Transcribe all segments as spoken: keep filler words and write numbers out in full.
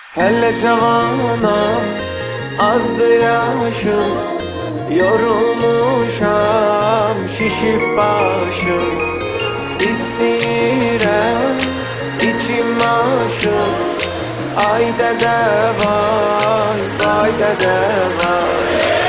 Hele cavana azdı yaşım, yorulmuşam şişip başım. İstəyirəm içim aşım, ay dədə vay, vay dədə vay.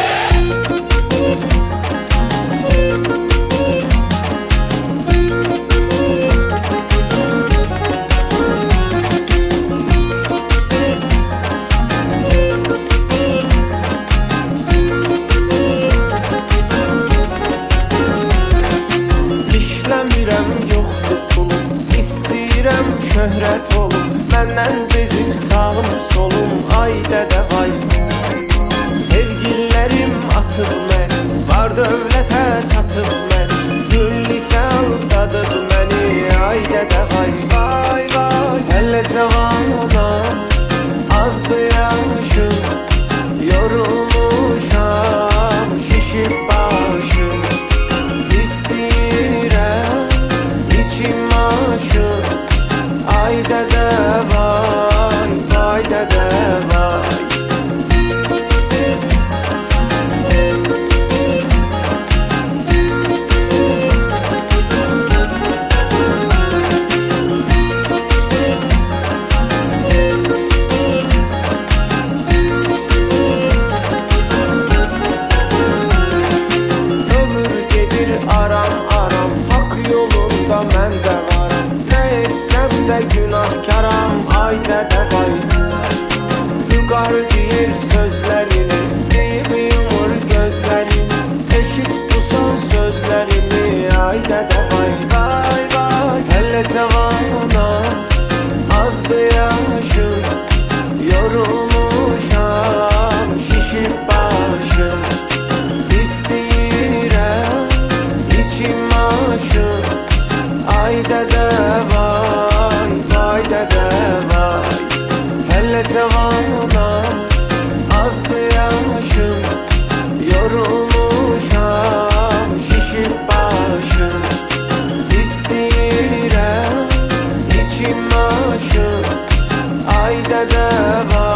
Yoxdur pulum, istəyirəm şöhrət olum, məndən bezib sağım solum, ay dədə vay. Sevgililərim atıb məni, var dövlətə satıb məni, gül isə aldadıb məni, ay dədə vay, vay vay. Hələ cavanam, azdı yaşım, yorulmuşam, şişib başım. Ay dədə vay, vay dədə vay. Ömür gedir aram aram, hak yolunda mən də varam. Nə etsəm də günahkaram, ay dədə vay. Vüqar deyir sözlərini, deyib yumur gözlərini, eşit bu son sözlərimi, ay dədə vay, vay vay. Hələ cavanam, azdı yaşım, yorulmuşam, şişib başım. İstəyirəm içim aşım, ay dədə vay, vay dədə vay. Hələ cavanam, azdı yaşım, yorulmuşam, şişib başım. İstəyirəm içim aşım, ay dədə vay.